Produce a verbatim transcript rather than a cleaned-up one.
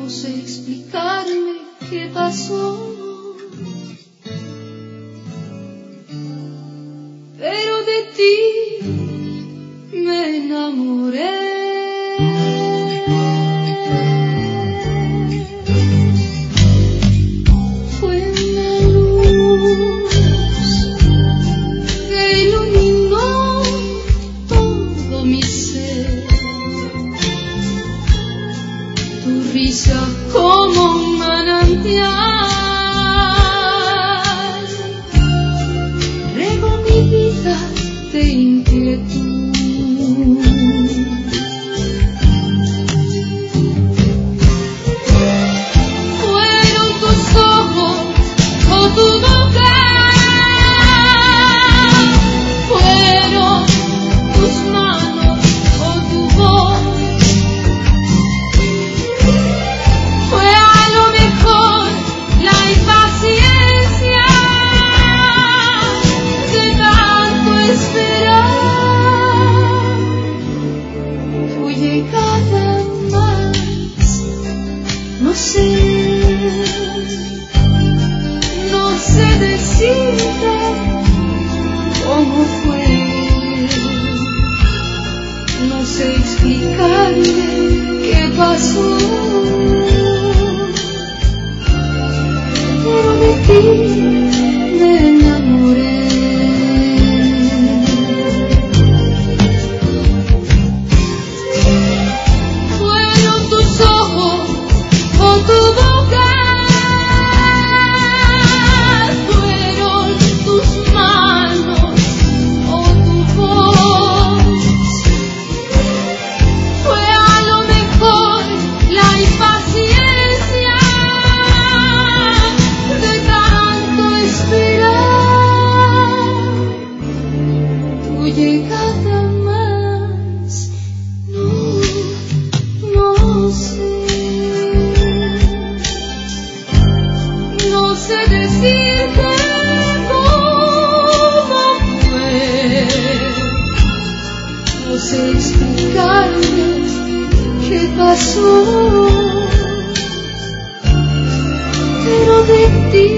No sé explicarme qué pasó, pero de ti me enamoré. Fue una luz que iluminó todo mi ser, tu risa como un manantial regó mi vida de inquietud. Fueron tus ojos o tu boca, fueron tus manos o tu voz. Fue a lo mejor la impaciencia de tanto esperar. Fue llegada más, no sé, no sé decirte cómo fue, no sé explicarme qué pasó, pero de ti me enamoré. Fueron tus ojos o tu boca, fueron tus manos o tu voz. Fue a lo mejor la impaciencia de tanto esperar. Tu llegada más, no, no sé, no sé decirte cómo fue, no sé explicarme qué pasó, pero de ti